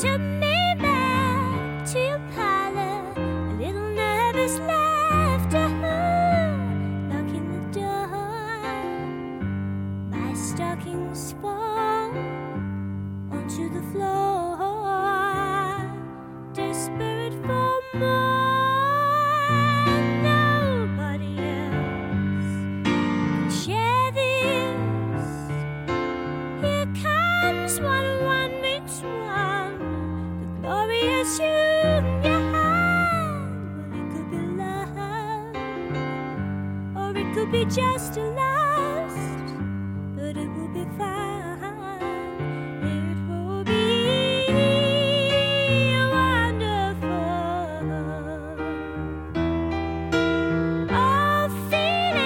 took me back to your parlor, a little nervous laughter, locking the door. My stockings fall onto the floor, desperate for more. Nobody else can share this. Here comes one meets one, the glorious union. Well, it could be love, or it could be just a lust, but it will be fine. It will be wonderful. Oh, feel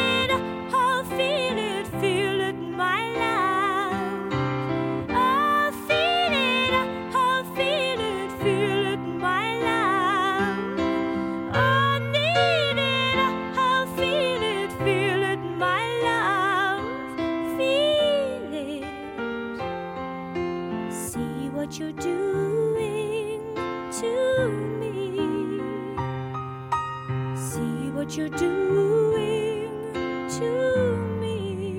it, my love. Oh, feel it, my love. Oh, need it, oh, feel it, my love. Feel it. See what you're doing to me. See what you're doing to me.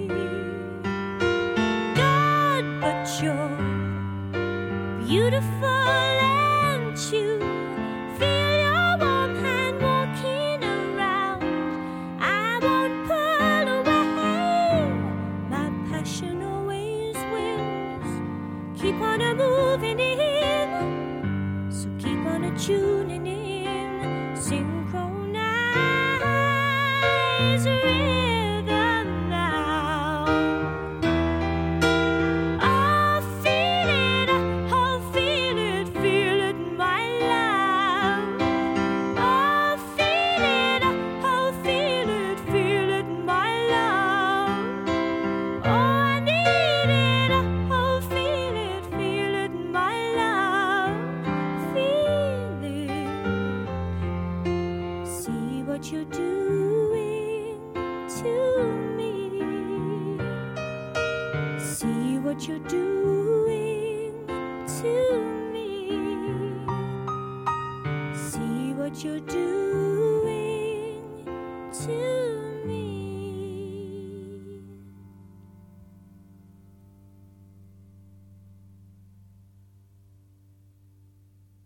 God, but you're beautiful, and you feel your warm hand walking around. I won't pull away. My passion always wins. Keep on a moving in, so keep on a tuning in.